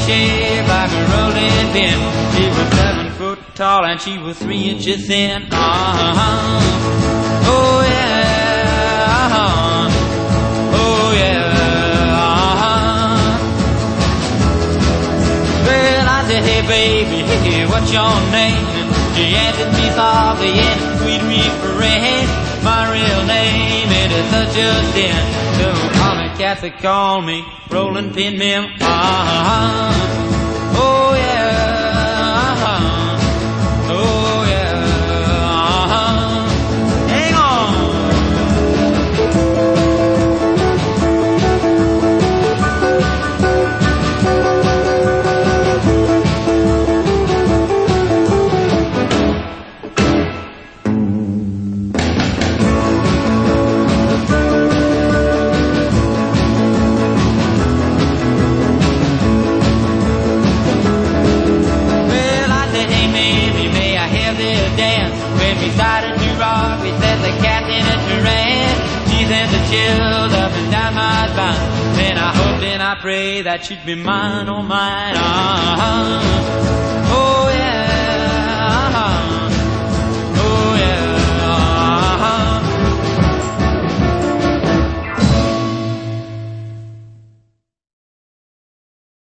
shaped like a rolling pin. She was 7 foot tall and she was 3 inches thin. Oh yeah, oh yeah. Well, I said, hey baby, hey, what's your name? And she answered me softly and sweet refrain. My real name, it is such a sin. So call me Kathy, call me Rolling Pin Mim. Oh yeah, oh yeah. Hang on. We started to rock, we set the captain at the ranch. She sent the chills up and down my spine. Then I hoped and I prayed that she'd be mine, oh mine. Oh